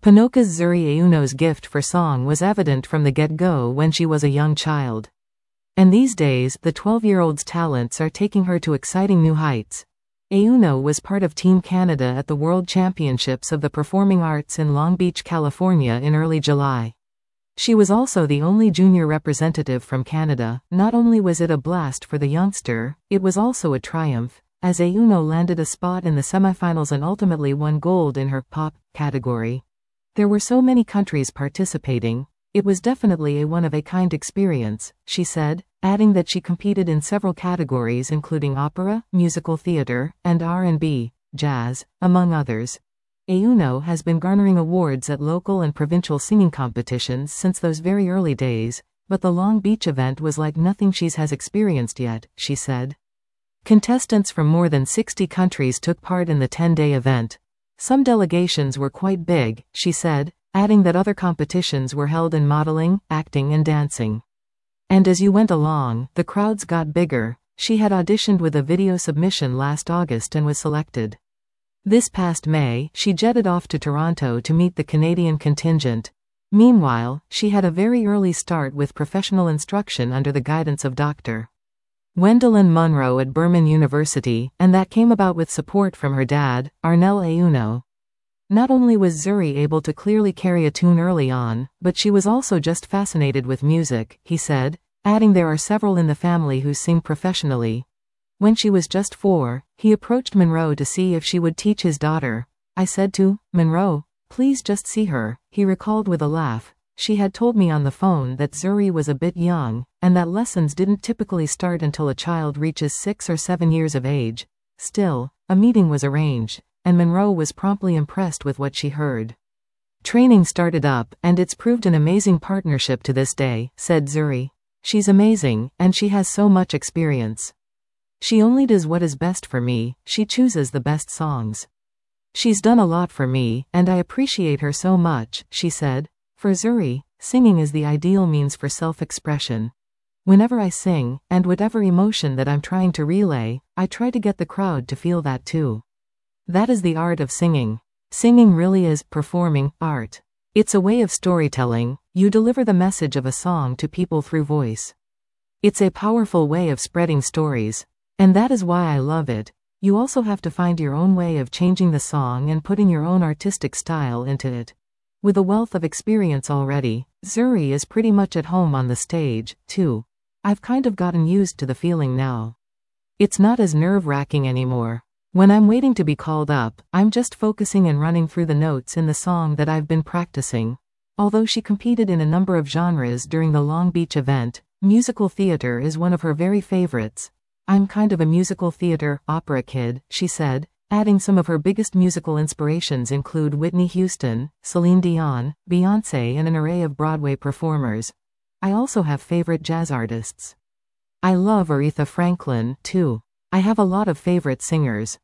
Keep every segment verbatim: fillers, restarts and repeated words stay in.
Ponoka's Zuri Ayuno's gift for song was evident from the get-go when she was a young child. And these days, the twelve-year-old's talents are taking her to exciting new heights. Ayuno was part of Team Canada at the World Championships of the Performing Arts in Long Beach, California in early July. She was also the only junior representative from Canada. Not only was it a blast for the youngster, it was also a triumph, as Ayuno landed a spot in the semifinals and ultimately won gold in her pop category. There were so many countries participating. It was definitely a one-of-a-kind experience, she said, adding that she competed in several categories including opera, musical theater, and R and B, jazz, among others. Ayuno has been garnering awards at local and provincial singing competitions since those very early days, but the Long Beach event was like nothing she has experienced yet, she said. Contestants from more than sixty countries took part in the ten-day event. Some delegations were quite big, she said, adding that other competitions were held in modeling, acting and dancing. And as you went along, the crowds got bigger. She had auditioned with a video submission last August and was selected. This past May, she jetted off to Toronto to meet the Canadian contingent. Meanwhile, she had a very early start with professional instruction under the guidance of Doctor Gwendolyn Munro at Burman University, and that came about with support from her dad, Arnel Ayuno. Not only was Zuri able to clearly carry a tune early on, but she was also just fascinated with music, he said, adding there are several in the family who sing professionally. When she was just four, he approached Monroe to see if she would teach his daughter. I said to Monroe, please just see her, he recalled with a laugh. She had told me on the phone that Zuri was a bit young, and that lessons didn't typically start until a child reaches six or seven years of age. Still, a meeting was arranged, and Monroe was promptly impressed with what she heard. Training started up, and it's proved an amazing partnership to this day, said Zuri. She's amazing, and she has so much experience. She only does what is best for me, she chooses the best songs. She's done a lot for me, and I appreciate her so much, she said. For Zuri, singing is the ideal means for self-expression. Whenever I sing, and whatever emotion that I'm trying to relay, I try to get the crowd to feel that too. That is the art of singing. Singing really is performing art. It's a way of storytelling. You deliver the message of a song to people through voice. It's a powerful way of spreading stories. And that is why I love it. You also have to find your own way of changing the song and putting your own artistic style into it. With a wealth of experience already, Zuri is pretty much at home on the stage, too. I've kind of gotten used to the feeling now. It's not as nerve-wracking anymore. When I'm waiting to be called up, I'm just focusing and running through the notes in the song that I've been practicing. Although she competed in a number of genres during the Long Beach event, musical theater is one of her very favorites. I'm kind of a musical theater, opera kid, she said, adding some of her biggest musical inspirations include Whitney Houston, Celine Dion, Beyoncé and an array of Broadway performers. I also have favorite jazz artists. I love Aretha Franklin, too. I have a lot of favorite singers.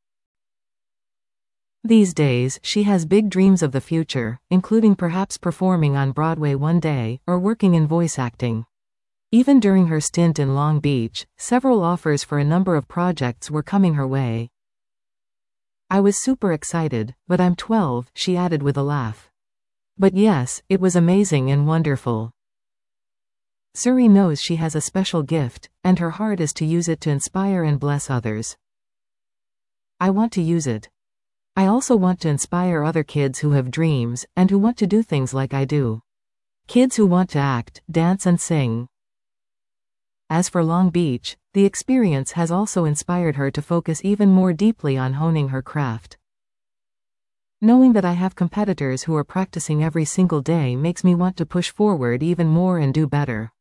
These days, she has big dreams of the future, including perhaps performing on Broadway one day, or working in voice acting. Even during her stint in Long Beach, several offers for a number of projects were coming her way. I was super excited, but I'm twelve, she added with a laugh. But yes, it was amazing and wonderful. Zuri knows she has a special gift, and her heart is to use it to inspire and bless others. I want to use it. I also want to inspire other kids who have dreams, and who want to do things like I do. Kids who want to act, dance and sing. As for Long Beach, the experience has also inspired her to focus even more deeply on honing her craft. Knowing that I have competitors who are practicing every single day makes me want to push forward even more and do better.